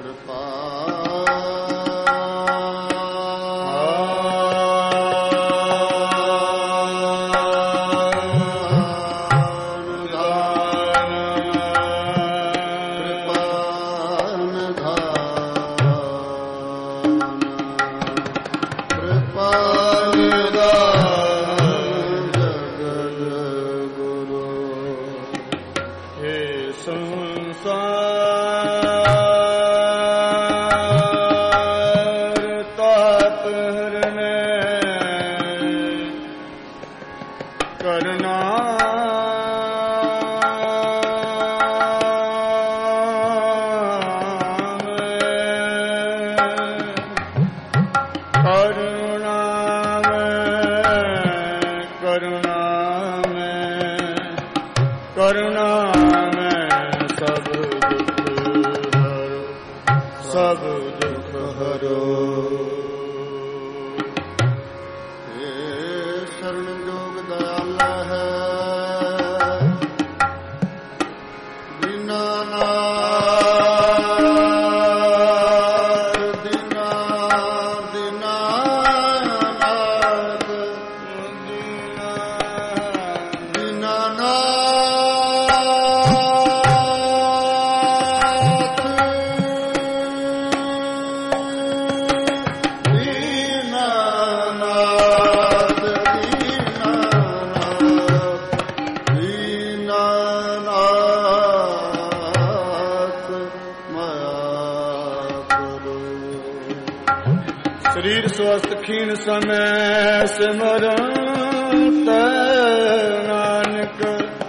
ਸਰੀਰ ਸਵਸਥ ਖੀਨ ਸਮੈ ਸਿਮਰਨ ਤੈ ਨਾਨਕ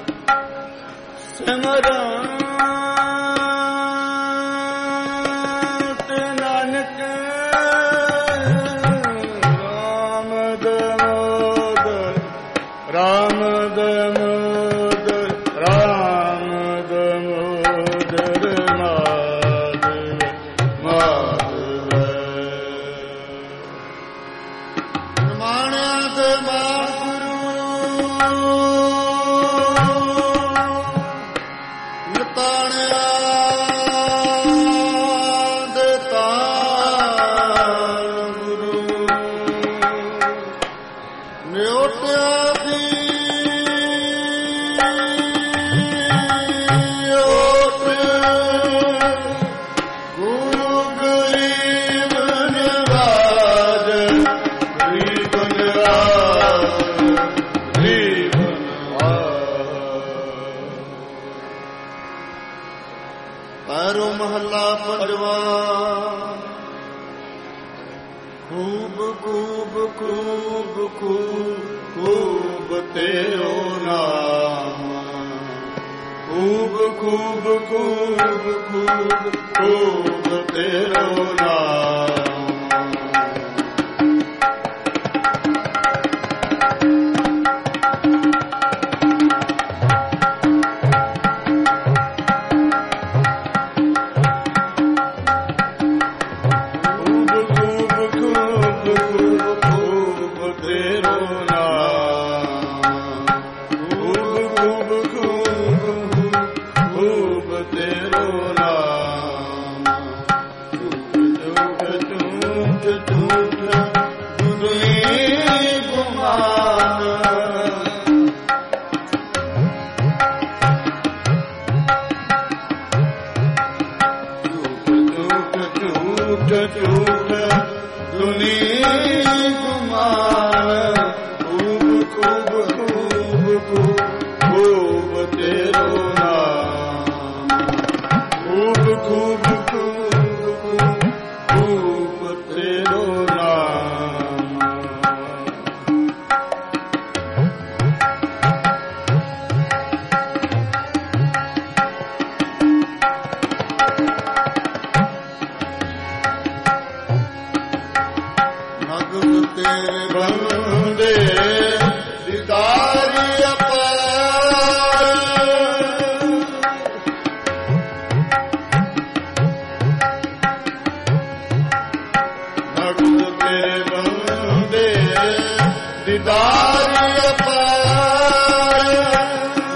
ਸਿਮਰਨ ਤੇ ਨਾਨਕ ਰਾਮ ਦਮੋਦਰ ਰਾਮ ਦਮੋਦਰ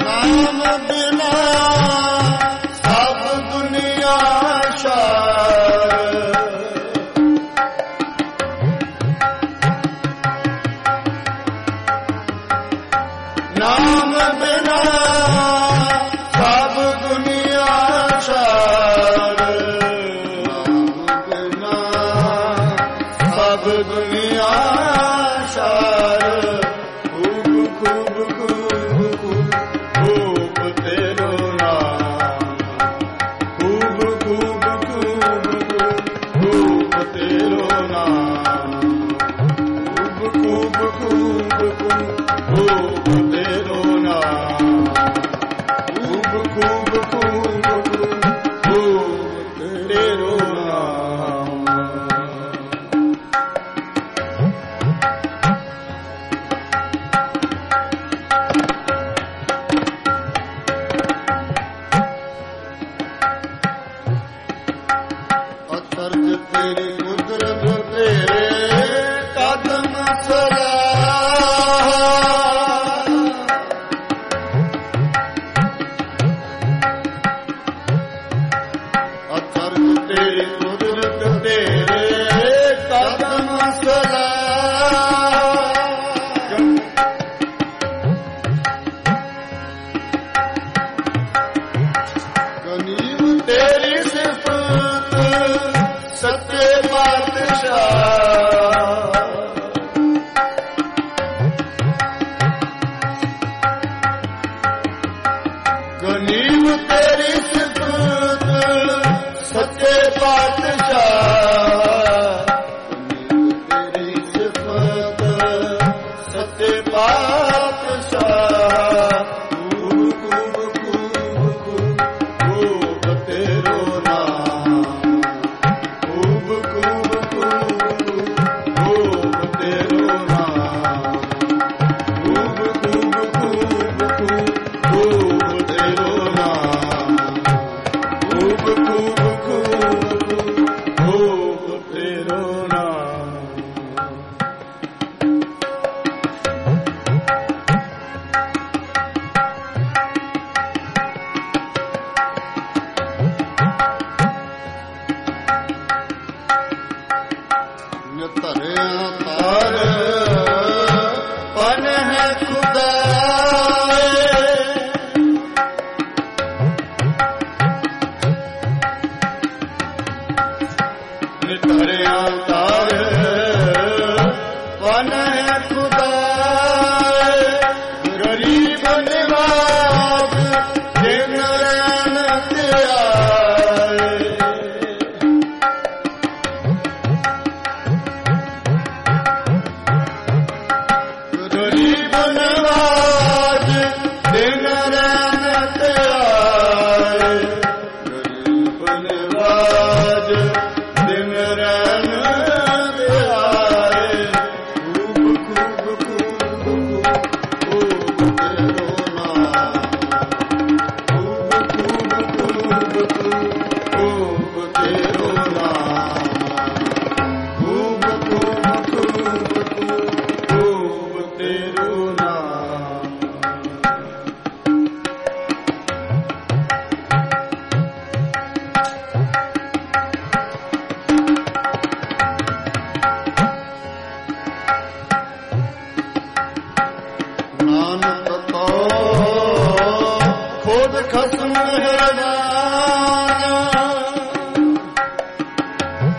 ਨਾਮ ਬਿਨਾ ਸਭ ਦੁਨੀਆ ਸ਼ਾਰ ਤੇਰੀ ਕੁਦਰਤ ਤੇਰੇ ਕਦਮ ਸਲਾਹ। ਅਥਰਕ ਤੇਰੀ ਕੁਦਰਤ ਤੇਰੇ ਕਦਮ ਸਲਾਹ। ਗਨੀਮ ਤੇਰੀ ਸਿਫਤ ਸੱਚੇ ਪਾਤਸ਼ਾਹ। ਗਨੀਮ ਤੇਰੀ ਸਿਫਤ ਸੱਚੇ ਪਾਤਸ਼ਾਹ। ਗਨੀਮ ਤੇਰੀ ਸਿਫਤ ਸੱਚੇ ਪਾਤਸ਼ਾਹ। ਖੂਬ ਤੇਰੋ ਨਾਮ। ਖੂਬ ਤੇਰੋ ਨਾਮ। ਖੂਬ ਤੇਰੋ ਨਾਮ। ਖੂਬ ਤੇਰੋ ਨਾਮ। ਧਰਿਆ ਤਾਰ ਪਨ ਹੈ ਖੁਦਾਏ। ਧਰਿਆ ਤਾਰ ਪਨ ਹੈ ਖੁਦਾਏ। ਗਰੀਬ ਨਿਵਾਜ ਦਿਨ ਰਹਿਣ ਤੇ ਆਏ। ਗਰੀਬ ਨਿਵਾਜ ਦਿਨ ਰਹਿਣ ਤੇ ਆਏ। ਗਰੀਬ ਨਿਵਾਜ ਦਿਨ ਰਹਿਣ ਤੇ ਆਏ। ਖੂਬ ਤੇਰੋ ਨਾਮ। ਖੂਬ ਤੇਰੋ ਨਾਮ। ਖੂਬ ਤੇਰੋ ਨਾਮ। ਨਾਨਕ ਕੋ ਖੁਦ ਖਸਮ ਹੈ ਨਾਮ।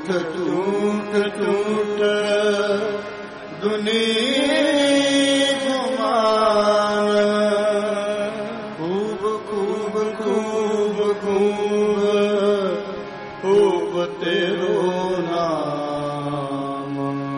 ਝੂਠ ਝੂਠ ਝੂਠ ਦੁਨੀ ਗੁਮਾਨ ਖੂਬ ਖੂਬ ਖੂਬ ਖੂਬ ਖੂਬ ਤੇਰੋ ਨਾਮ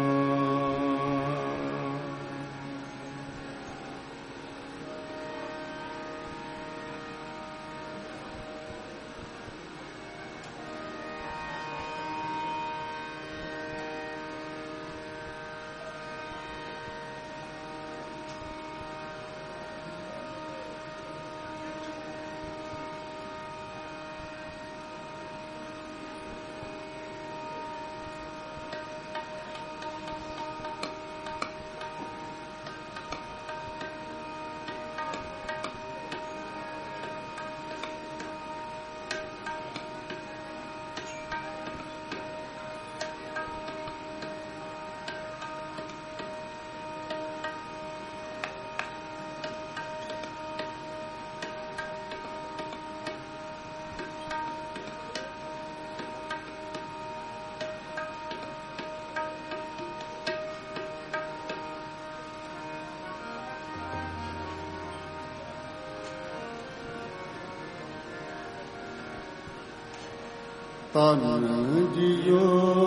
ਤਨ ਜੀਓ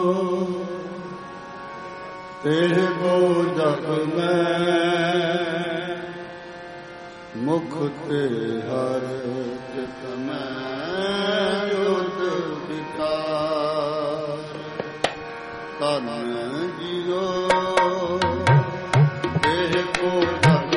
ਤੇਰੇ ਕੋ ਜਗ ਮੈਂ ਮੁਖ ਤੇ ਹਰ ਚਿਤ ਮੈਂ ਜੋਤ ਵਿਕਾਰ ਤਨ ਜੀਓ ਤੇਰੇ ਕੋ ਜਗ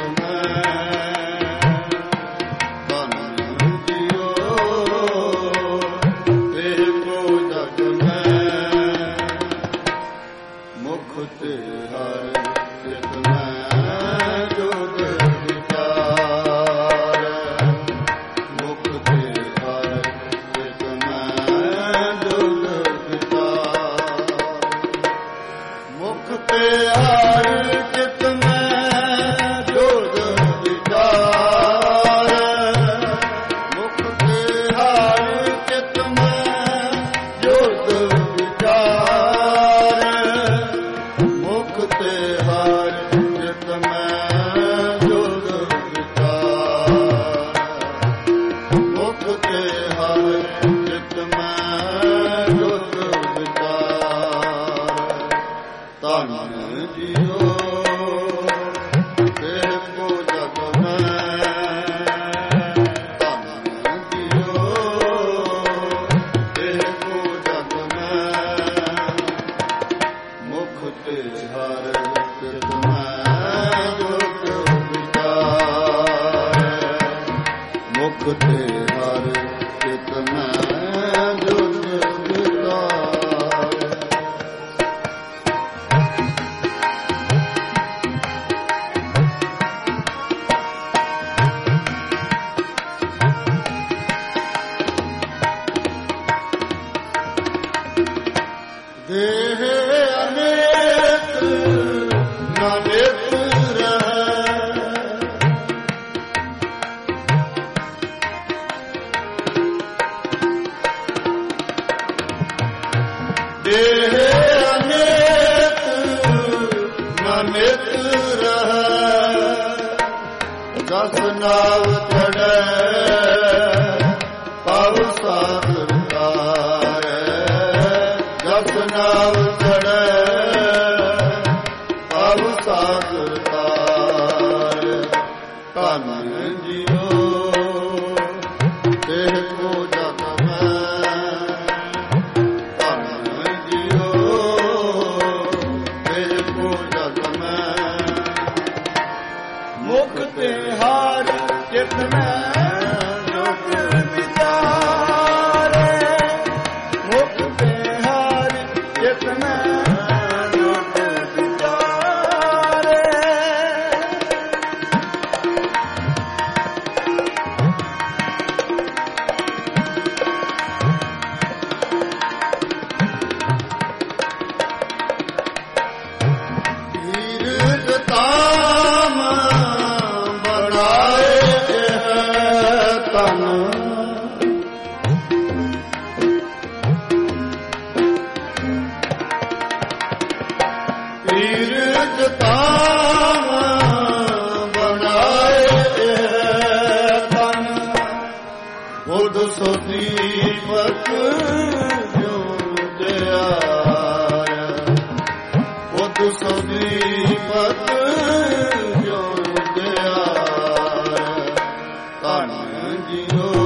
ਸੋ ਦੀਪਕ ਜੋ ਦਿਆਇਆ, ਬੁੱਧ ਸੋ ਦੀਪਕ ਜੋ ਦਿਆਇਆ, ਧੰਨ ਜੀਓ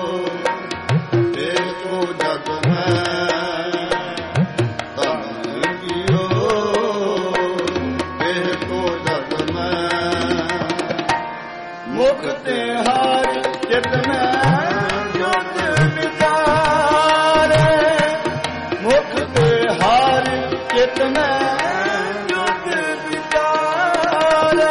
ਦੇਖੋ ਜਗ ਮੈਂ, ਧੰਨ ਜੀਓ ਦੇਖੋ ਜਗ ਮੈਂ, ਮੁਖ ਤੇ ਹਾਰ ਚਿਤ ਮੈਂ ਜੁਟ ਵਿਚਾਰੇ, ਮੁਖ ਤੇ ਹਾਰ ਚਿਤ ਮੈਂ ਜੁਟ ਵਿਚਾਰੇ।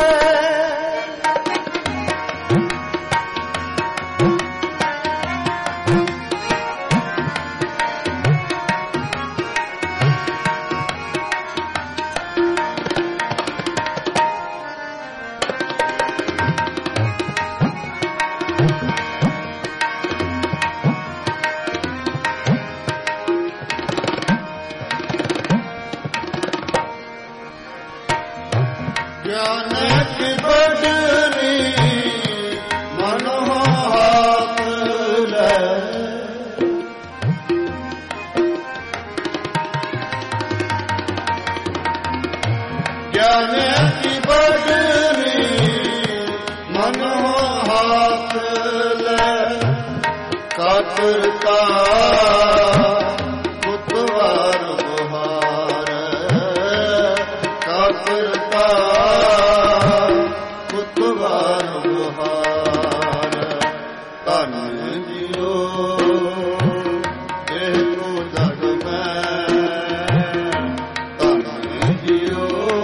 ਗਿਆਨ ਕੀ ਬੜਨੀ ਮਨ ਹਾਥ ਲੈ, ਗਿਆਨ ਕੀ ਬੜਨੀ ਮਨ ਹਾਥ ਲੈ, ਕਾਤਰਤਾ ਪੁੱਤਵਾਰ ਬੁਹਾਰ, ਕਾਤਰਤਾ ਪੁੱਤਵਾਰ ਬੁਹਾਰ, ਧੰਨ ਜੀਓ ਦੇਖੋ ਜਗ ਮੈਂ, ਧੰਨ ਜੀਓ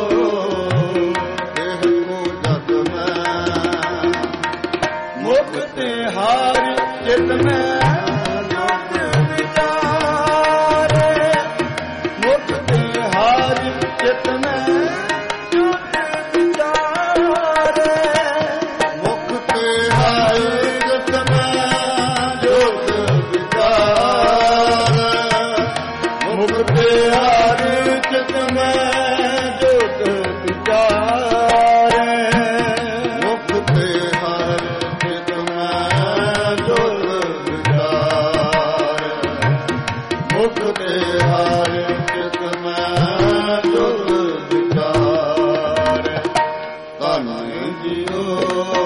ਦੇਖੋ ਜਗ ਮੈਂ, ਮੁਖ ਤੇ ਹਾਰ ਚਿਤ ਮੈਂ ਜੁਟ ਵਿਚਾਰੇ, ਮੁਖ ਤੇ ਹਾਰ ਚਿਤ ਮੈਂ ਜੁਟ ਵਿਚਾਰੇ, ਮੁਖ ਤੇ ਹਾਰ ਚਿਤ ਮੈਂ ਜੁਟ ਵਿਚਾਰੇ, ਮੁਖ ਤੇ ਹਾਰ ਚਿਤ ਮੈਂ ਜੁਟ ਵਿਚਾਰੇ, ਮੁਖ ਤੇ ਹਾਰ ਚਿਤ ਮੈਂ ਜੁਟ ਵਿਚਾਰੇ, ਮੁਖ ਤੇ ਹਾਰ ਚਿਤ ਮੈਂ ਜੁਟ ਵਿਚਾਰੇ, ਧੰਨ ਜੀਓ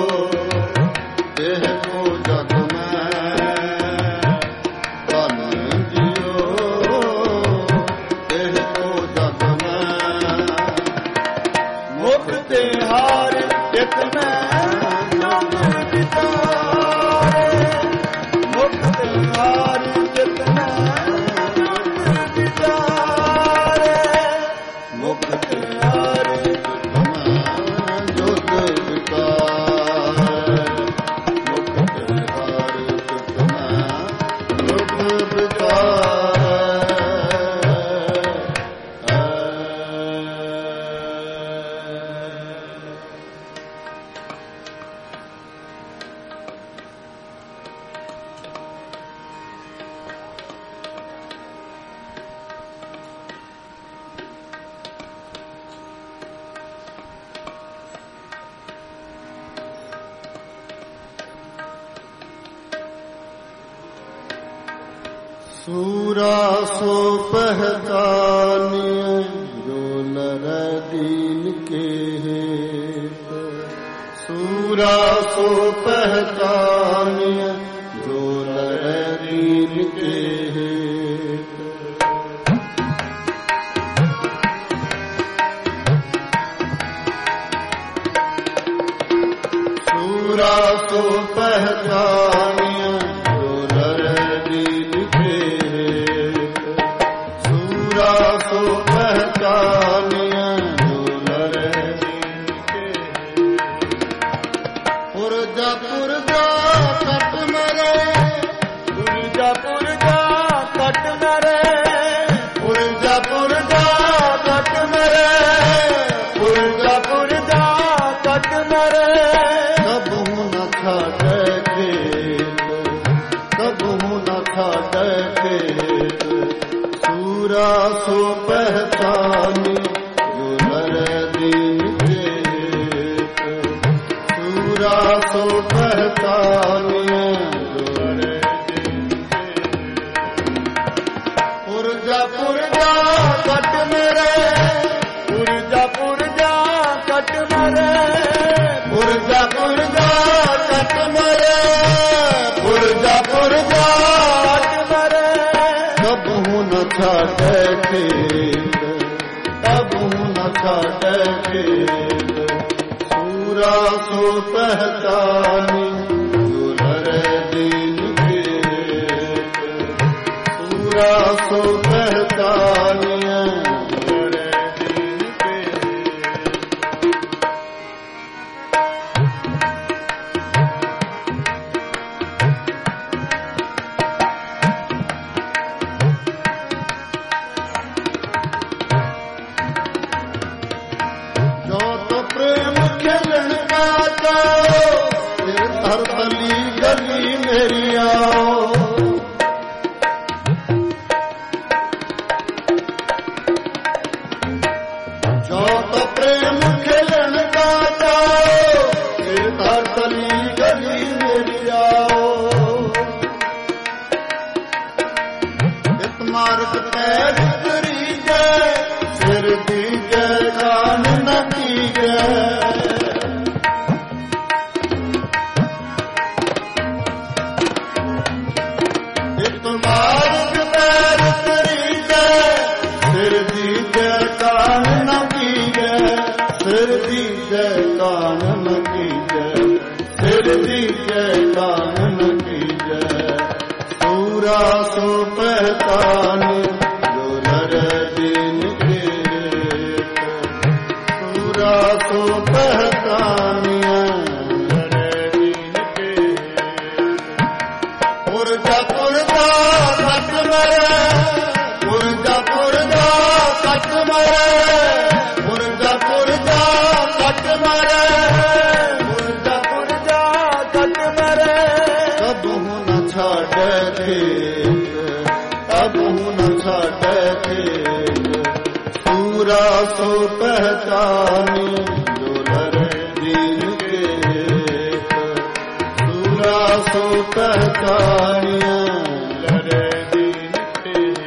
ਦੇਖੋ ਜਗ ਮੈਂ, ਧੰਨ ਜੀਓ ਦੇਖੋ ਜਗ ਮੈਂ, ਮੁਖ ਤੇ ਹਾਰ ਚਿਤ ਮੈਂ ਜੁਟ ਵਿਚਾਰੇ, ਮੁਖ ਤੇ ਹਾਰ ਚਿਤ ਮੈਂ ਜੁਟ ਵਿਚਾਰੇ, ਮੁਖ ਤੇ ਹਾਰ ਚਿਤ ਮੈਂ ਜੁਟ ਵਿਚਾਰੇ, ਮੁਖ ਤੇ ਹਾਰ ਚਿਤ ਮੈਂ ਜੁਟ ਵਿਚਾਰੇ। सूरा सो पहचानिए जो नर दीन के हेत, सूरा सो पहचानिए जो नर दीन के हेत, सूरा सो पहचानिए जो नर दीन के हेत, सूरा सो पहचानिए जो नर दीन के हेत, पुरजा पुरजा कट मरे, पुरजा पुरजा कट मरे, पुरजा पुरजा कट मरे, पुरजा पुरजा कट मरे, कबहू न खाटे खेत, कबहू न खाटे खेत, सूरा सो पहचानी जो नर दीन के हेत, सूरा सो पहचानी जो नर दीन छाटे खेत, कबू न छाटे खेत। सूरा सो पहचानी दुलरे दीन खेत, सूरा सो पहचानिया दुलरे दीन खेत। प्रेम खेलन का जाओ, फिर धरतली गली मेरी आओ। जो तो प्रेम खेलन का जाओ, फिर धरतली गली मेरी आओ। इस मार्ग पैर करी जय, सिर दी जय कान न की जय। इस मार्ग पैर करी जय, सिर दी जय कान न की जय। सिर दी जय कान न की जय, सिर दी जय कान न की जय। सूरा सो पहचानी दुलरे दीन खेत, सूरा सो पहचानिया दुलरे दीन खेत। पुरजा पुरजा कट मरे, पुरजा पुरजा कट मरे, पुरजा पुरजा कट मरे, पुरजा पुरजा कट मरे। कबू न छाटे खेत, कबू न छाटे खेत। सूरा सो पहचानी दुलरे दीन खेत, सूरा सो पहचानिया दुलरे दीन खेत।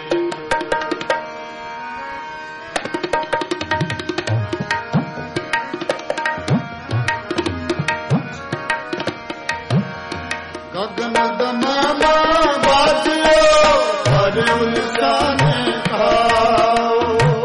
गगन दमामा बाजियो, हरे उलसाने खाओ।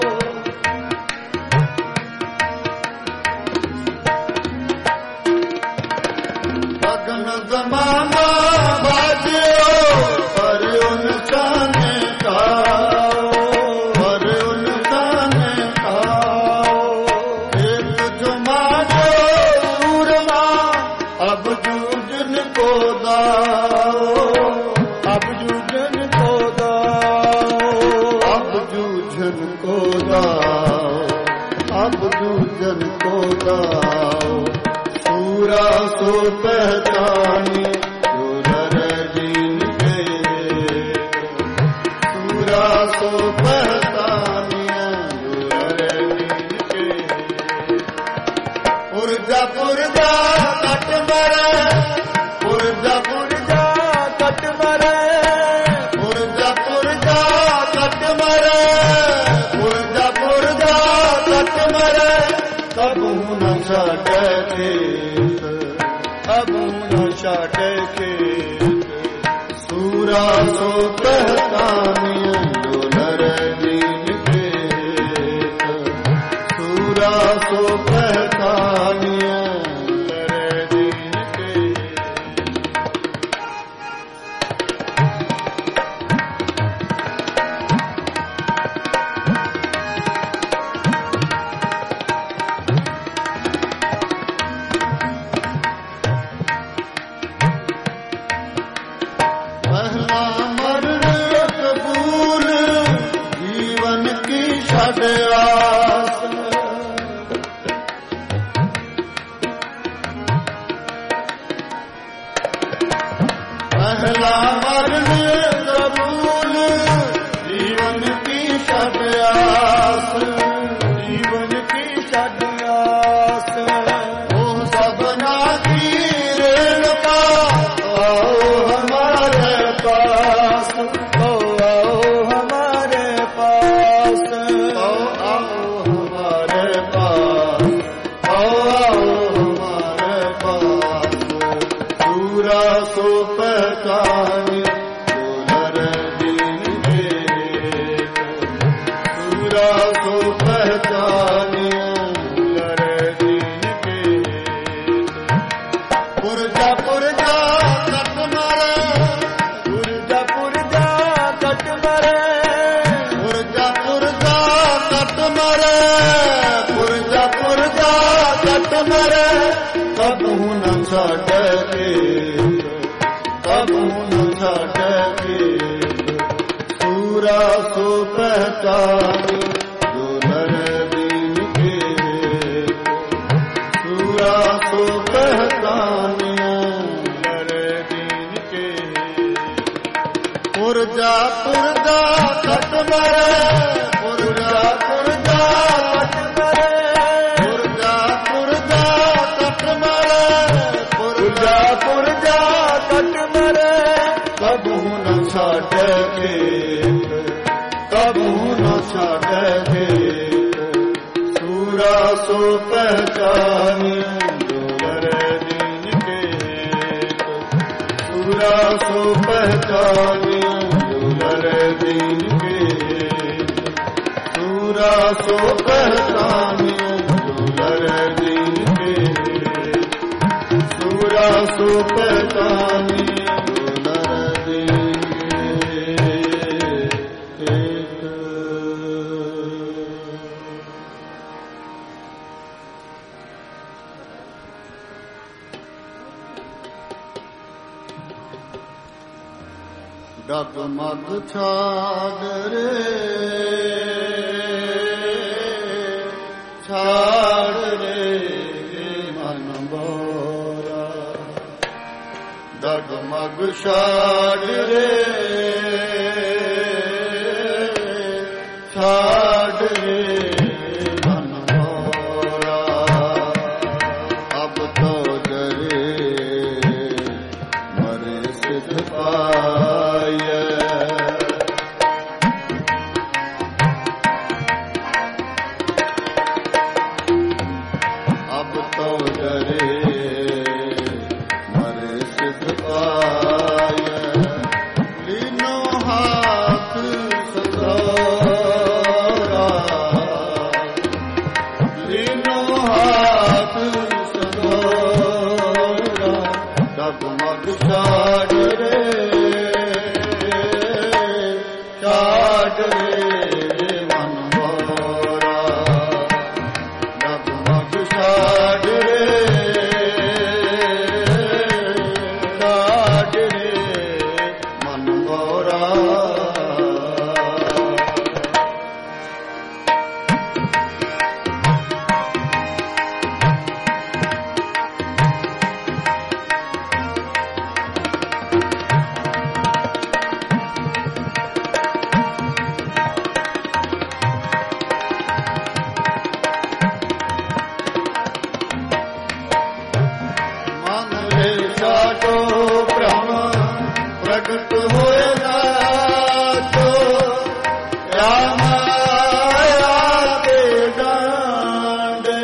गगन दमामा बाजियो, हरे उलसाने खाओ, हरे उलसाने खाओ। एक जुमानो सूरमा, अब जूझन को दाओ, अब जूझन को दाओ, अब जूझन को दाओ, अब जूझन को दाओ। सूरा सो पहचानी दुलरे दीन खेत, सूरा सो पहचानिया दुलरे दीन खेत। पुरजा पुरजा कट मरे, पुरजा पुरजा कट मरे, पुरजा पुरजा कट मरे, पुरजा पुरजा कट मरे। कबू न छाटे खेत, कबू न छाटे खेत। सूरा सो पहचानिया दुलरे दीन खेत, सूरा सो पहचानिया दुलरे दीन खेत। पहला मरण कबूल, जीवन की छड़ आस। पहला मरण कबूल, जीवन की छड़ आस, जीवन की छड़ आस। ओ सबना की रेणुका आओ हमारे पास, आओ हमारे पास, आओ हमारे पास, आओ हमारे पास। सूरा सो पहचानी दुलरे दीन खेत, ਕਬੂ ਨ ਛਾੜੈ ਭੇਦ। ਸੂਰਾ ਸੋ ਪਹਿਚਾਨ ਜੋ ਨਰ ਦੀਨ ਕੇ। ਸੂਰਾ ਸੋ ਪਹਿਚਾਨਿਆ ਨਰ ਦੀਨ ਕੇ। ਪੁਰਜਾ ਪੁਰਜਾ ਖਟ ਮਰੈ। ਪੁਰਜਾ ਪੁਰਜਾ ਖਟ ਮਰੈ। ਪੁਰਜਾ ਪੁਰਜਾ ਖਟ ਮਰੈ। ਪੁਰਜਾ ਪੁਰਜਾ ਖਟ ਮਰੈ। ਕਬੂ ਨ ਛਾੜੈ ਭੇਦ। ਕਬੂ ਨ ਛਾੜੈ ਭੇਦ। ਸੂਰਾ ਸੋ ਪਹਿਚਾਨਿਆ ਜੋ ਨਰ ਦੀਨ ਕੇ। ਸੂਰਾ ਸੋ ਪਹਿਚਾਨਿਆ ਜੋ ਨਰ ਦੀਨ ਕੇ। ਸੂਰਾ ਸੋ ਪਹਿਚਾਨਿਆ ਜੋ ਨਰ ਦੀਨ ਕੇ। ਸੂਰਾ ਸੋ ਪਹਿਚਾਨਿਆ ਜੋ ਨਰ ਦੀਨ ਕੇ। ਡਗਮਗ ਛਾੜ ਰੇ ਛਾੜ ਰੇ ਮਨ ਮੋਰਾ। ਡਗਮਗ ਛਾੜ ਰੇ ਛਾੜ ਰੇ ਮਨ ਮੋਰਾ। ਅਬ ਤੋ ਜਰੇ ਮਰੇ ਸਿਧ ਪਾਇ। ਅਬ ਤੋ ਜਰੇ ਮਰੇ ਸਿਧ ਪਾਇ। ਲੀਨੋ ਹਾਥ ਸਤੋਰਾ। ਲੀਨੋ ਹਾਥ ਸਤੋਰਾ। ਡਗਮਗ ਛਾੜ ਰੇ ਛਾੜ ਰੇ ਮਨ ਮੋਰਾ। ਡਗਮਗ ਛਾੜ ਰੇ ਛਾੜ ਰੇ ਮਨ ਮੋਰਾ। ਮਨ ਰੇ ਛਾਡੋ ਭ੍ਰਮ ਪ੍ਰਗਟ ਹੋਏ ਨਾਚੋ। ਰਾਮ ਆਇਆ ਕੇ ਡਾਂਡੇ।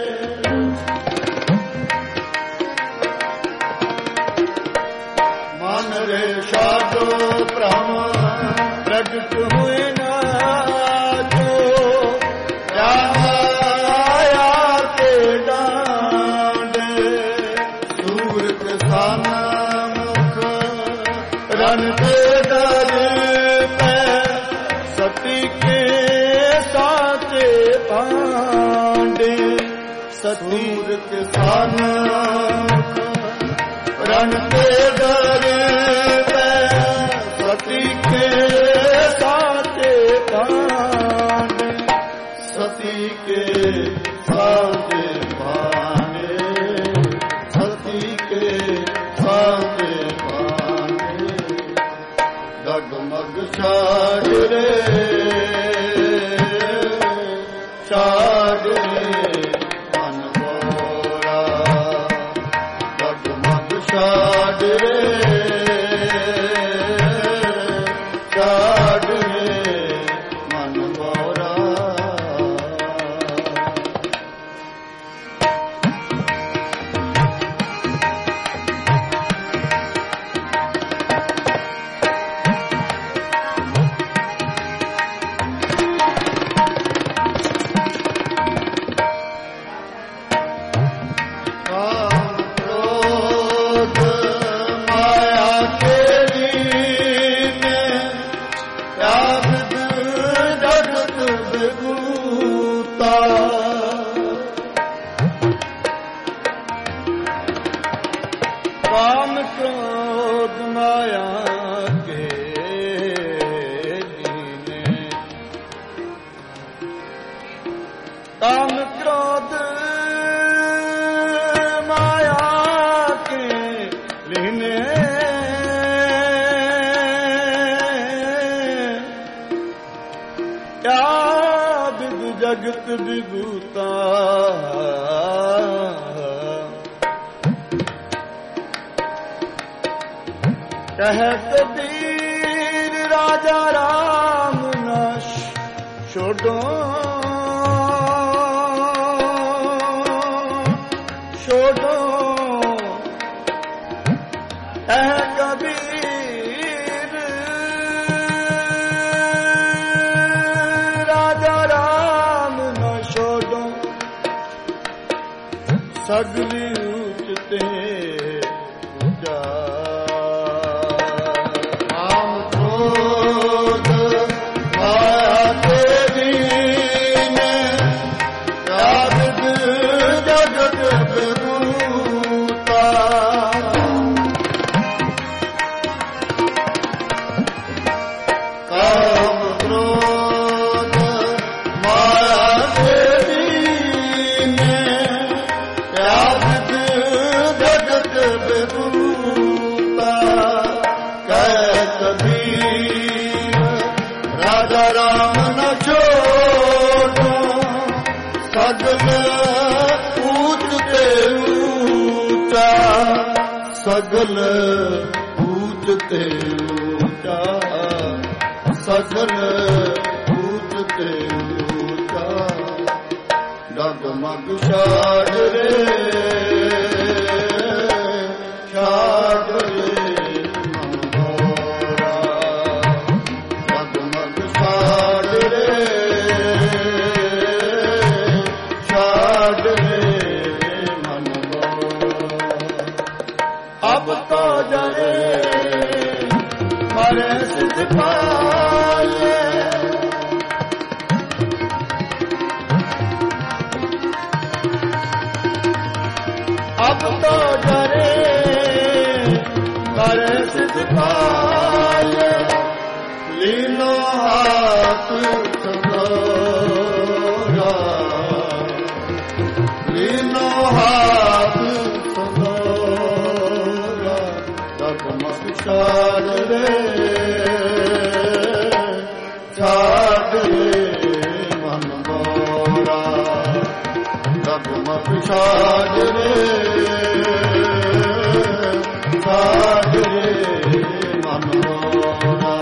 ਮਨ ਰੇ ਛਾਡੋ ਭ੍ਰਮ ਪ੍ਰਗਟ ਹੋਏ ਨਾਚੋ। ਰਾਮ ਆਇਆ ਕੇ ਡਾਂਡੇ। ਸੂਰਤ ਸਨ ਮੁਖ ਰਨ ਦੇ ਦਰ ਪੈ। ਸਤੀ ਕੇ ਸਾਚੇ ਪਾਂਡੇ। ਸੂਰਤ ਸਨ ਮੁਖ ਰਨ ਦੇ ਦਰ ਪੈ। ਸਤੀ ਕੇ ਸਾਚੇ ਪਾਂਡੇ। ਸਤੀ ਕੇ ਸਾਚੇ ਪਾਂਡੇ। ਸਤੀ ਕੇ ਸਾਚੇ ਪਾਂਡੇ। ਡਗਮਗ ਛਾੜ ਰੇ ਛਾੜ ਰੇ ਮਨ ਮੋਰਾ। ਡਗਮਗ ਛਾੜ ਰੇ ਛਾੜ ਰੇ ਮਨ ਮੋਰਾ। ਜਗਤ ਵਿਭੂਤਾ ਕਹਿ ਕਬੀਰ ਰਾਜਾ ਰਾਮ ਨ ਛੋਡੋ ਛੋਡੋ ਕਹਿ ਕਬੀਰ ਰਾਜਾ ਰਾਮ ਨ ਛੋਡੋ ਸਗਲੀ ਉਚਤੇ ਉਚਾ ਸਗਲ ਊਚ ਤੇ ਊਚਾ ਸਗਲ ਊਚ ਤੇ ਊਚਾ ਡਗਮਗ ਛਾੜ ਰੇ ਛਾੜ ਰੇ ਮਨੋਰਾ ਡਗਮਗ ਛਾੜ ਰੇ ਛਾੜ ਰੇ ਅਬ ਤੋ ਜਰੇ ਮਾਰੇ ਸਿਧ ਪਾਲੇ ਅਬ ਤੋ ਜਰੇ ਮਾਰੇ ਸਿਧ ਪਾਲੇ ਲੀਨੋ ਹਾਥ ਸੰਗੋਰਾ ਲੀਨੋ ਹਾਥ ਛਾੜ ਰੇ ਛਾੜ ਰੇ ਮਨ ਮੋਰਾ ਡਗਮਗ ਛਾੜ ਰੇ ਛਾੜ ਰੇ ਮਨ ਮੋਰਾ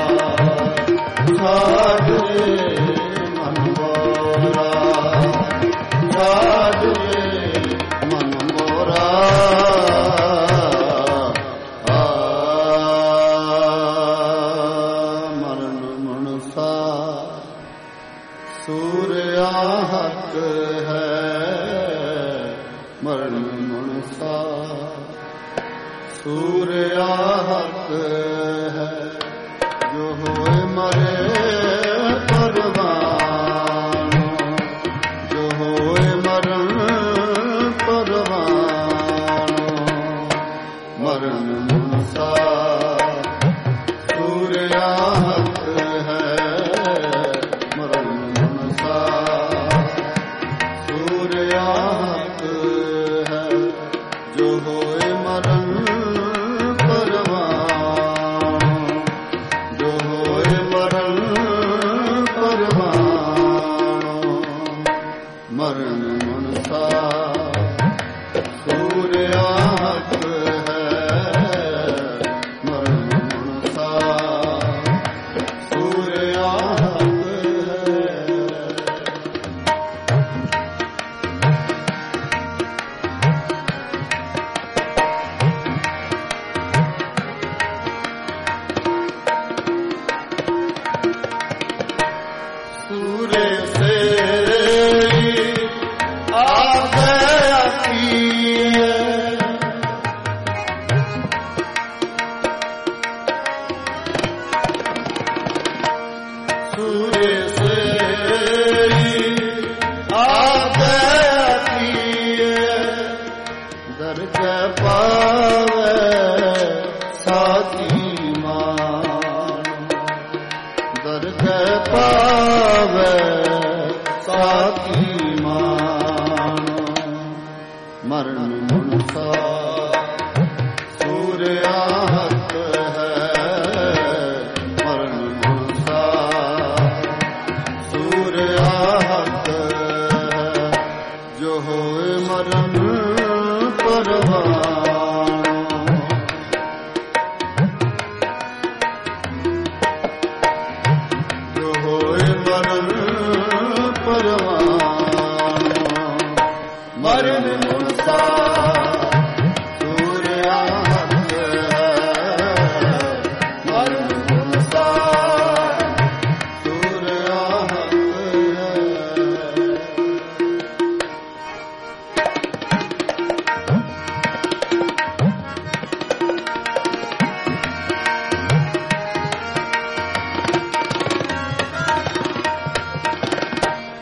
ਛਾੜ ਰੇ ਮਨ ਮੋਰਾ ਛਾੜ ਰੇ ਮਨ ਮੋਰਾ ਹੱਕ ਹੈ ਮਰਨ ਮਨੁਸਾ ਸੂਰਿਆ ਹੱਕ ਹੈ ਜੋ ਹੋਏ ਮਰੇ ਪਰਵਾਨ ਜੋ ਹੋਏ ਮਰਨ ਪਰਵਾਨ ਮਰਨ ਮਨੁਸਾ ਸੂਰਿਆ ਹੱਕ ਹੈ ਜੋ ਹੋਏ ਮਰਨ ਪਰਵਾਨ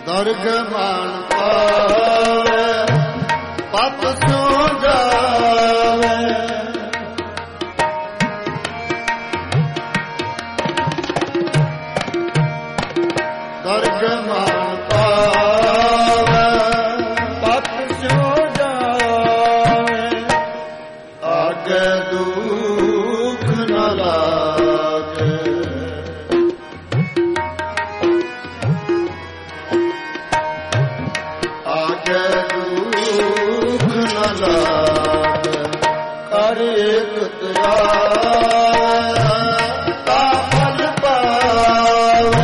ਦਰਗ ਮਾਨ ਪਾਵੇ ਪਤ ਸਿਉ ਜਾਵੇ ਦਰਗ ਮਾਨ ਪਾਵੇ ਪਤ ਸਿਉ ਜਾਵੇ ਆਗੇ ਦੁਖ ਨ ਲਾਗੇ ਆਗੇ ਦੁਖ ਨ ਲਾਗੇ ਕਰ ਏਕ ਧਿਆਵੇ ਤਾ ਫਲ ਪਾਵੇ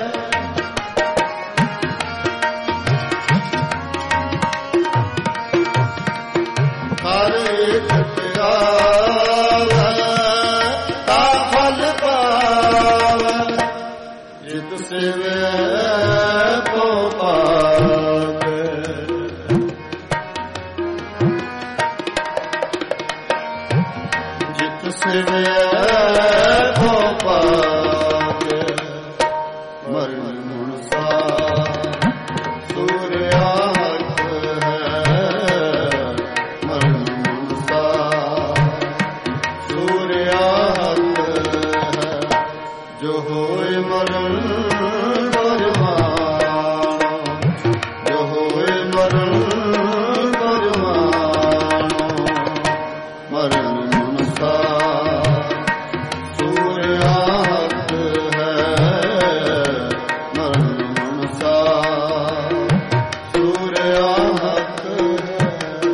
ਕਰ ਏਕ ਧਿਆਵੇ ਤਾ ਫਲ ਪਾਵੇ ਜਿਤ ਸੇਵੈ ਭੋ ਪਾਵੇ ਜਿਤ ਸੇਵੈ ਭੋ ਪਾਵੇ ਮਰਨ ਮੁਨਸਾ ਸੂਰਿਆ ਹੱਥ ਹੈ ਮਰਨ ਮੁਨਸਾ ਸੂਰਿਆ ਹੱਥ ਹੈ ਜੋ ਹੋਏ ਮਰਨ ਜੋ ਹੋਏ ਮਰਨ ਮਰਨ ਮੁਨਸਾ ਸੂਰਿਆ ਹੱਥ ਹੈ ਮਰਨ ਮੁਨਸਾ ਸੂਰਿਆ ਹੱਥ ਹੈ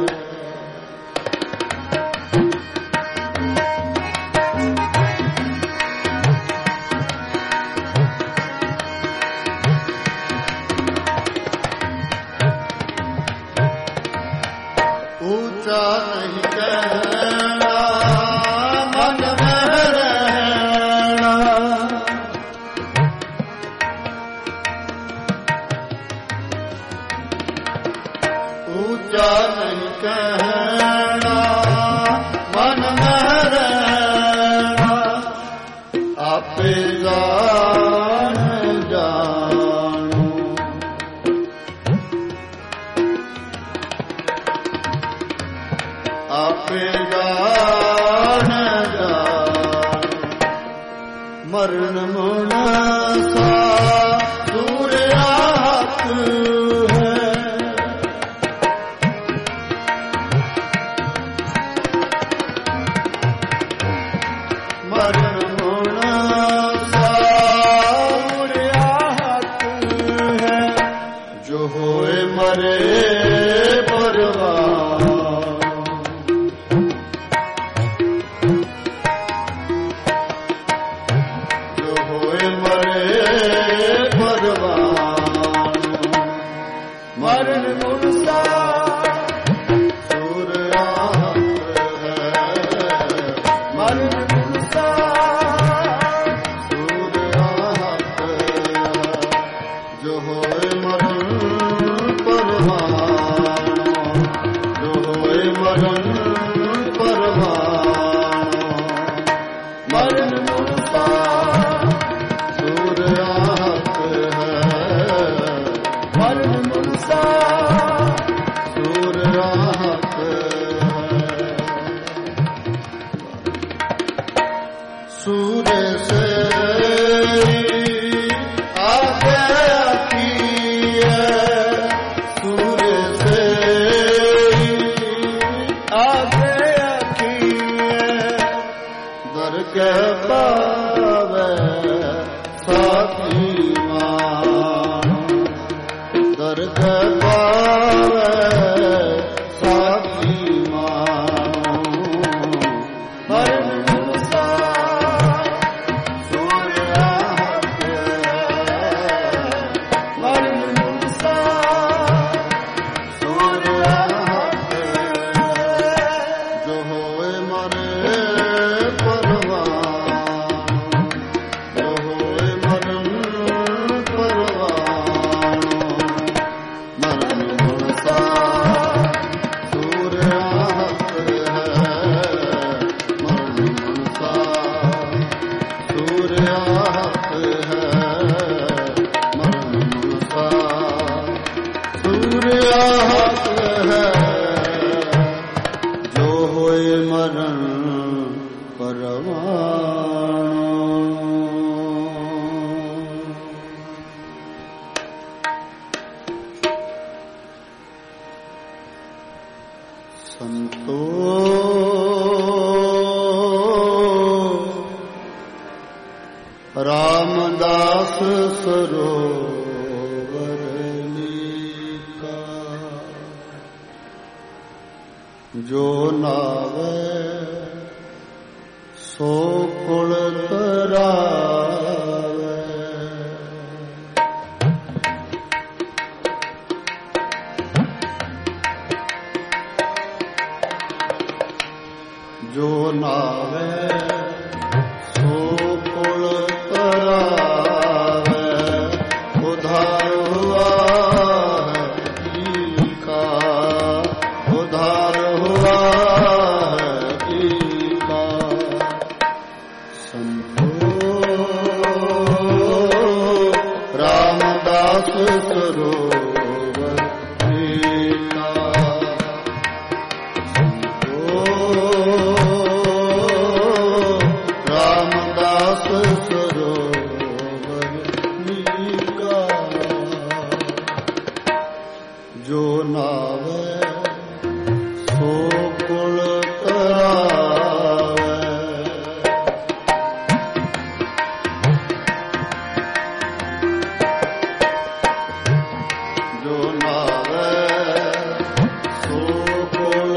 ਊਚਾ ਨਹੀਂ ਕਹਿਣਾ ਮਨ ਮਹਿ ਰਹਿਣਾ ਊਚਾ ਨਹੀਂ ਕਹਿਣਾ ਮਨ ਮਹਿ ਰਹਿਣਾ ਆਪੇ ਜਾਣ ਜਾਣੂ ਆਪੇ ਜਾਣ ਜਾਣ ਮਰਨ ਮੁਨਸਾ ਸੂਰਿਆ ਹੱਥ ਹੈ ਮਰਨ ਮੁਨਸਾ ਸੂਰਿਆ ਹੱਥ ਹੈ ਜੋ ਹੋਏ ਮਰੇ ਪਰਵਾਹ ਮਰਨ ਮੁਨਸਾ ਸੂਰਿਆ ਹੱਥ ਹੈ ਮਰਨ ਮੁਨਸਾ ਸੂਰਿਆ ਹੱਥ ਹੈ ਜੋ ਹੋਏ ਮਰਨ ਪਰਵਾਹ ਜੋ ਹੋਏ ਮਰਨ ਪਰਵਾਹ ਮਰਨ ਮੁਨਸਾ ਸੂਰਿਆ ਹੱਥ ਹੈ ਮਰਨ ਮੁਨਸਾ ਸੂਰਿਆ ਹੱਥ ਹੈ ਸੂਰੇ ਸੇ ਆਗੇ ਆਖੀਏ ਸੂਰੇ ਸੇ ਆਗੇ ਆਖੀਏ ਦਰ ਕੇ ਪਾਵੇ ਸਾਥੀ ਮਾਨ ਦਰ ਕੇ ਪਾਵੇ ਸਾਥੀ ਮਾਨ ਮਰਨ ਮੁਨਸਾ ਸੂਰਿਆ ਹੱਥ ਹੈ ਮਰਨ ਮੁਨਸਾ ਸੂਰਿਆ ਹੱਥ ਹੈ ਜੋ ਹੋਏ ਮਰੇ ਪਰਵਾਹ ਜੋ ਹੋਏ ਮਰਨ ਪਰਵਾਹ ਮਰਨ ਮੁਨਸਾ ਸੂਰਿਆ ਹੱਥ ਹੈ ਮਰਨ ਮੁਨਸਾ ਸੂਰਿਆ ਹੱਥ ਹੈ ਮਰਨ ਮੁਨਸਾ ਰਾਮਦਾਸ ਸਰੋਵਰ ਲੀਕਾ ਜੋ ਨਾਵੇ ਸੋ ਕੁਲ ਤਰਾਵੇ ਜੋ ਨਾਵੇ ਸੋ ਕੁਲ ਤਰਾਵੇ ਉਧਾਰ ਹੁਆ ਹੈ ਈਕਾ ਉਧਾਰ ਹੁਆ ਹੈ ਈਕਾ ਸੰਤੋ ਰਾਮਦਾਸ ਸਰੋਵਰ ਲੀਕਾ ਰਾਮਦਾਸ ਸਰੋਵਰ ਲੀਕਾ ਜੋ ਨਾਵੇ ਸੋ ਕੁਲ ਤਰਾਵੇ ਜੋ ਨਾਵੇ ਸੋ ਕੁਲ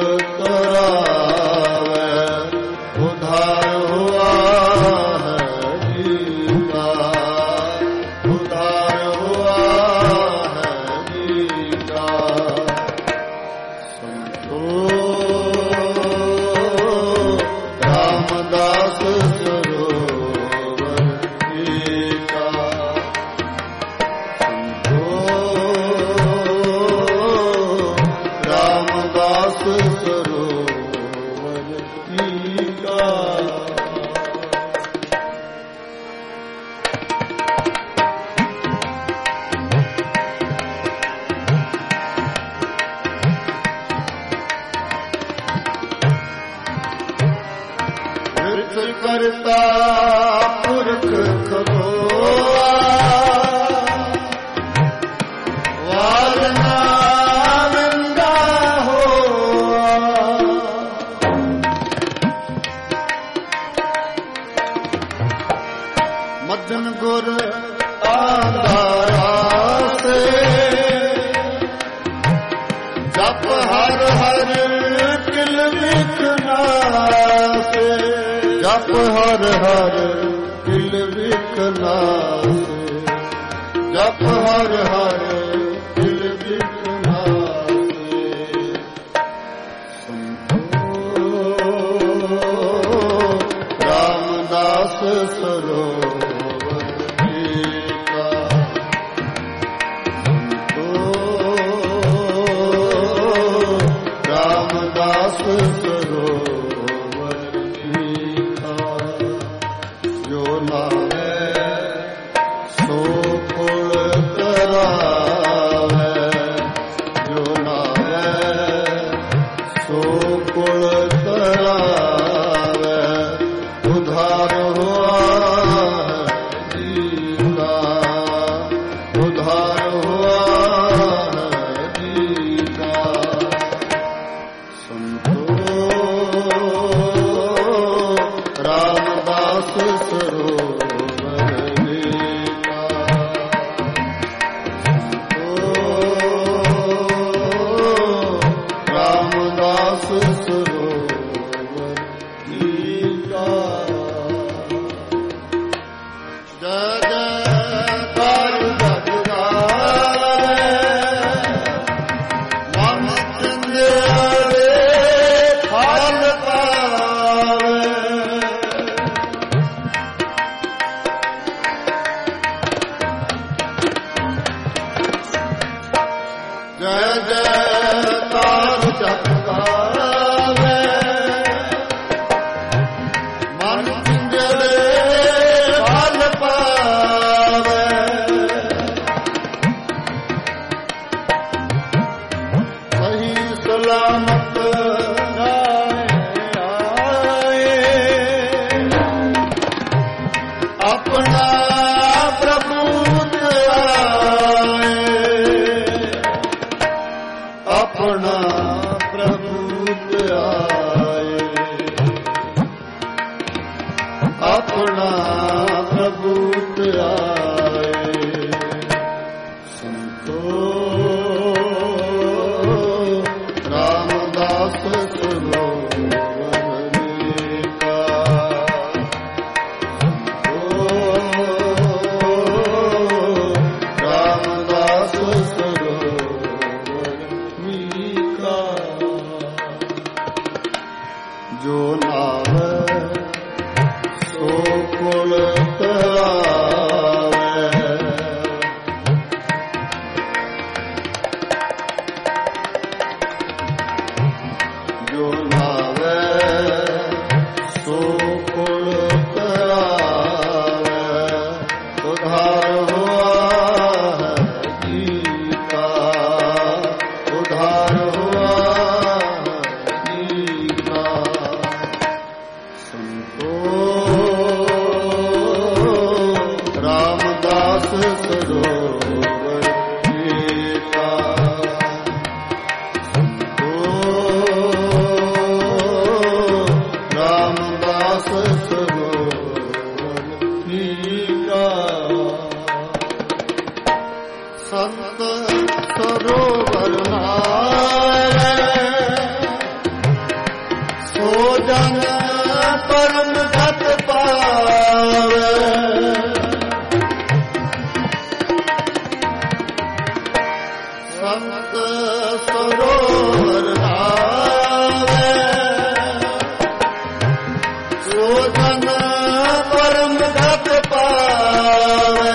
ਤਰਾਵੇ ਉਧਾਰ ਹੁਆ ਹੈ ਲੀਕਾ ਉਧਾਰ ਹੁਆ ਹੈ ਲੀਕਾ ਸੰਤੋ ਰਾਮਦਾਸ ਸਰੋਵਰ ਲੀਕਾ ਰਾਮਦਾਸ ਸਰੋਵਰ ਲੀਕਾ ਵਿਰਤ ਕਰਤਾ ਪੁਰਖ ਖਲੋਆ ਵਾਰ ਨਾਨੰਦਾ ਹੋਆ ਮਦਨ ਗੁਰ ਆਧਾਰਾ ਸੇ ਜਪ ਹਰ ਹਰ ਕਿਲ ਵਿਖਨਾ ਸੇ ਜਪ ਹਰ ਹਰ ਕਿਲ ਵਿਖਨਾ ਸੇ ਜਪ ਹਰ ਹਰ ਕਿਲ ਵਿਖਨਾ ਸੇ ਸੰਤੋ ਰਾਮਦਾਸ ਸਰੋਵਰ ਲੀਕਾ ਰਾਮਦਾਸ ਸਰੋਵਰ ਲੀਕਾ ਜੋ ਨਾਵੇ ਸੋ ਕੁਲ ਤਰਾਵੇ ਜੋ ਨਾਵੇ ਸੋ ਕੁਲ ਤਰਾਵੇ ਉਧਾਰ ਹੁਆ ਹੈ ਲੀਕਾ ਉਧਾਰ ਹੁਆ ਹੈ ਲੀਕਾ ਸੰਤੋ ਰਾਮਦਾਸ ਸਰੋਵਰ ਲੀਕਾ ਸੰਤੋ ਰਾਮਦਾਸ ਸਰੋਵਰ ਲੀਕਾ ਜੈ ਜੈਕਾਰ ਜਗਦਾਰੇ ਮਨ ਚੰਦਿਆਰੇ ਫਲ ਪਾਵੇ ਜੈ ਜੈਕਾਰ ਜਗਦਾਰੇ ਮਨ ਚੰਦਿਆਰੇ ਫਲ ਪਾਵੇ ਸਹੀ ਸਲਾਮਤ ਆਏ ਆਪਣਾ ਪ੍ਰਭੂ ਆਏ ਆਪਣਾ ਪ੍ਰਭੂ ਆਏ ਆਪਣਾ भूत आए संतो रामदास सरोवर का रामदास सरोवर का जो नावे सो कुल तरावे जो नावे सो कुल तरावे उधार हुआ है जी का उधार हुआ है जी का संतो रामदास सरोवर का संतो रामदास सरोवर का संत सरोवर नारे सो जन परम गत पावे संत सरोवर नावे सो जन परम गत पावे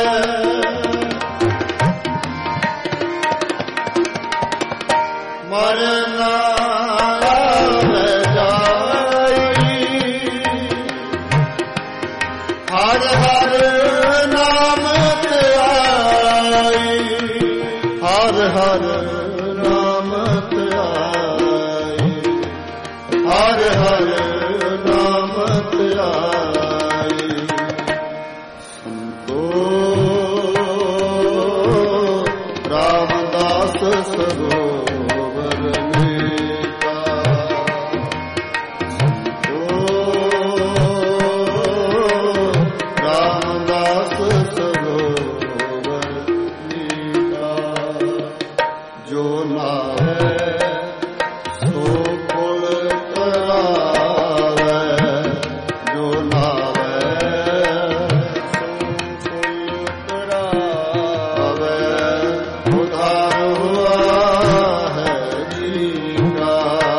मरना हर हर नाम ध्याई हर हर नाम ध्याई हर हर नाम ध्याई संतो रामदास सरोवर का रामदास सरोवर का जो नावे सो कुल तरावे जो नावे सो कुल तरावे उधार हुआ है जी का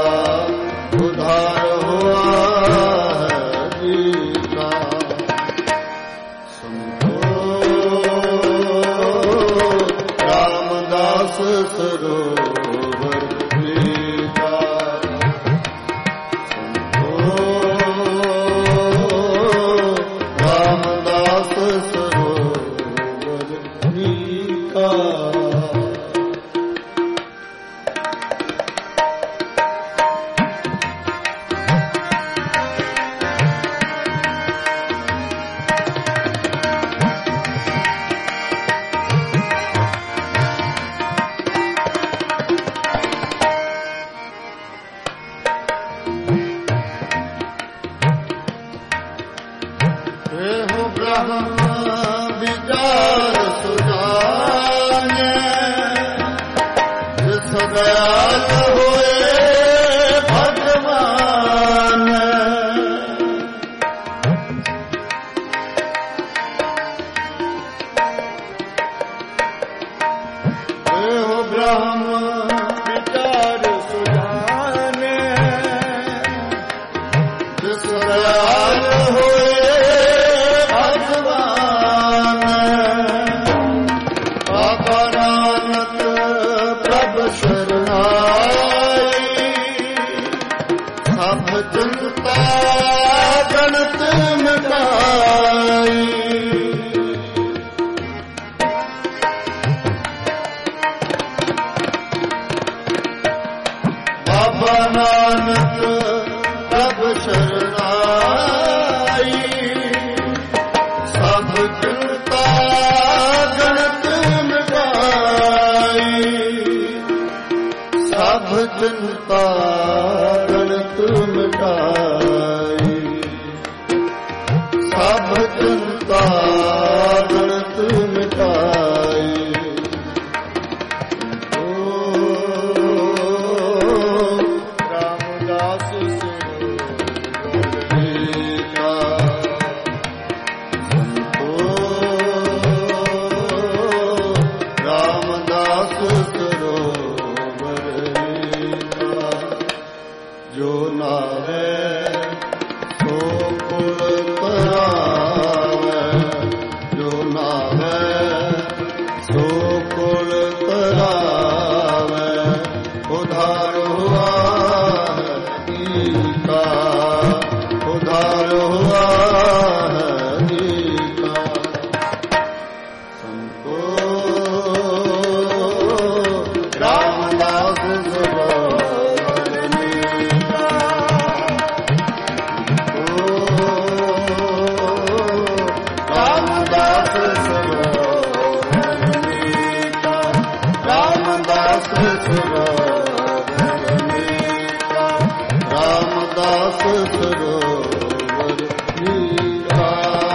उधार हुआ है जी का रामदास सरोवर का रामदास सरोवर का हो ब्रह्म विचार सुजाने जिस दयाल होए भगवान हो ब्रह्म विचार सुजाने जिस दयाल होए भगवान बाबा नानक प्रभ शरणाई सब चिंता गणत मिटाई बाबा नानक प्रभ शरणाई सब चिंता गणत मिटाई सब चिंता गणत मिटाई सब चिंता ਸਰੋਵਰ ਨੀਤਾ, ਰਾਮਦਾਸ ਸਰੋਵਰ ਨੀਤਾ।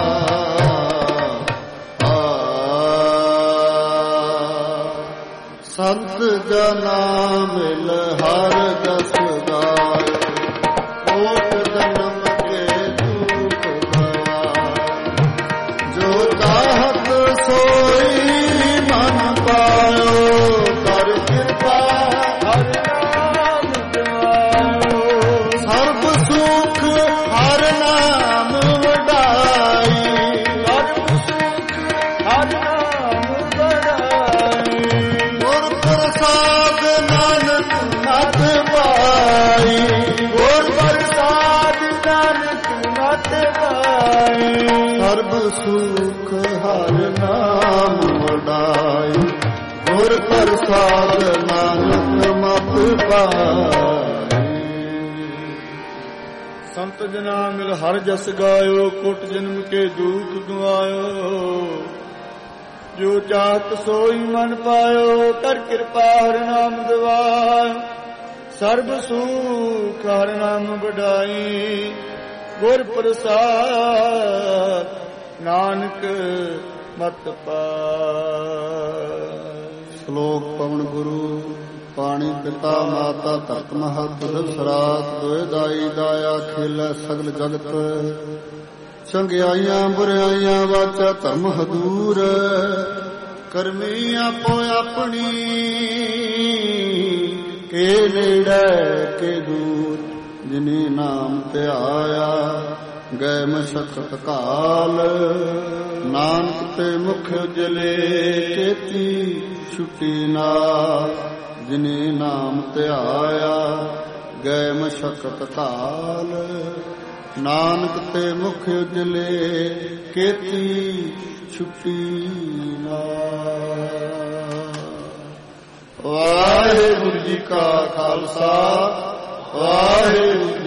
ਸੰਤ ਜਨਾ ਮਿਲ ਹਰ ਜਸ ਗਾਏ, ਕੋਟ ਜਨਮ ਕੇ ਦੁਖ ਗਵਾਏ। ਜੋ ਚਾਹਤ ਸੋਈ ਮਨ ਪਾਇਓ, ਕਰ ਕਿਰਪਾ ਹਰ ਨਾਮ ਜਪਾਇਓ। ਸਰਬ ਸੁਖ ਹਰ ਨਾਮ ਵਡਾਈ, ਸਰਬ ਸੁਖ ਹਰ ਨਾਮ ਵਡਾਈ। ਗੁਰ ਪ੍ਰਸਾਦ ਨਾਨਕ ਮਤ ਪਾਈ, ਗੁਰ ਪ੍ਰਸਾਦ ਨਾਨਕ ਮਤ ਪਾਈ। ਸਰਬ ਸੁਖ ਹਰ ਨਾਮ ਵਡਾਈ, ਗੁਰ ਪ੍ਰਸਾਦ ਨਾਨਕ ਮਤ ਪਾਈ। ਸੰਤ ਜਨਾ ਮਿਲ ਹਰ ਜਸ ਗਾਇਓ, ਕੋਟ ਜਨਮ ਕੇ ਦੁਖ ਗਵਾਇਓ। ਜੋ ਚਾਹਤ ਸੋਈ ਮਨ ਪਾਇਓ, ਕਰ ਕਿਰਪਾ ਹਰ ਨਾਮ ਦਿਵਾਇਓ। ਸਰਬ ਸੁਖ ਹਰ ਨਾਮ ਵਡਾਈ, ਗੁਰ ਪ੍ਰਸਾਦ ਨਾਨਕ ਮਤ ਪਾਈ। ਸ਼ਲੋਕ ਪਵਨ ਗੁਰੂ ਪਾਣੀ ਪਿਤਾ ਮਾਤਾ ਧਰਤ ਮਹਤ ਦੁਖ ਸਰਾਤ, ਦੋਇ ਦਾਈ ਦਾਇਆ ਖੇਲੇ ਸਗਲ ਜਗਤ। ਚੰਗਿਆਈਆਂ ਬੁਰਾਈਆਂ ਵਾਚਾ ਧਰਮ ਹਦੂਰ, ਕਰਮੀ ਆਪੋ ਆਪਣੀ ਕੇ ਨੇੜੇ ਕੇ ਦੂਰ। ਜਿਨੀ ਨਾਮ ਧਿਆਇਆ ਗਏ ਮਸ਼ਕਤ ਕਾਲ, ਨਾਨਕ ਤੇ ਮੁਖ ਉਜਲੇ ਕੇਤੀ ਛੁੱਟੀ ਨਾਲ। ਜਿਨੀ ਨਾਮ ਧਿਆਇਆ ਗਏ ਮਸ਼ਕਤ ਕਾਲ, ਨਾਨਕ ਤੇ ਮੁਖ ਉਜਲੇ ਕੇਤੀ ਛੁੱਟੀ ਨਾਲ। ਵਾਹਿਗੁਰੂ ਜੀ ਕਾ ਖਾਲਸਾ, ਵਾਹਿਗੁਰੂ